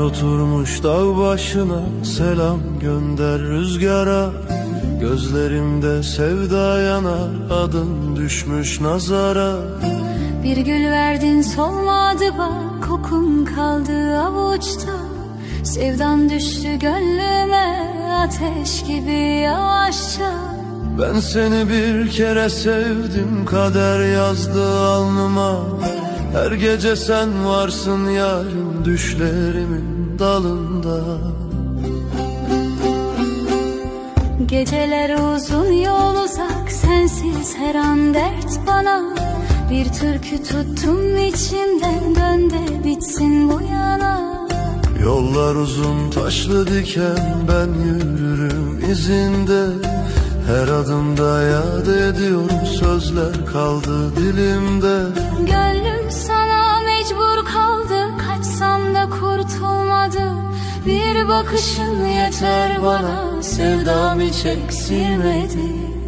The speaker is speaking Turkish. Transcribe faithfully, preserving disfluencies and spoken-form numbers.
oturmuş dağ başına, selam gönder rüzgara. Gözlerimde sevda yanar, adın düşmüş nazara. Bir gül verdin solmadı bak, kokun kaldı avuçta. Sevdan düştü gönlüme, ateş gibi yavaşça. Ben seni bir kere sevdim, kader yazdı alnıma. Her gece sen varsın yarım, düşlerimin dalında. Geceler uzun, yol uzak, sensiz her an dert bana. Bir türkü tuttum içimden, dön de bitsin bu yana. Yollar uzun, taşlı diken, ben yürürüm izinde. Her adımda yad ediyorum, sözler kaldı dilimde. Gönlüm sana mecbur kaldı, kaçsam da kurtulmadı. Bir bakışın yeter bana, sevdam hiç eksilmedi.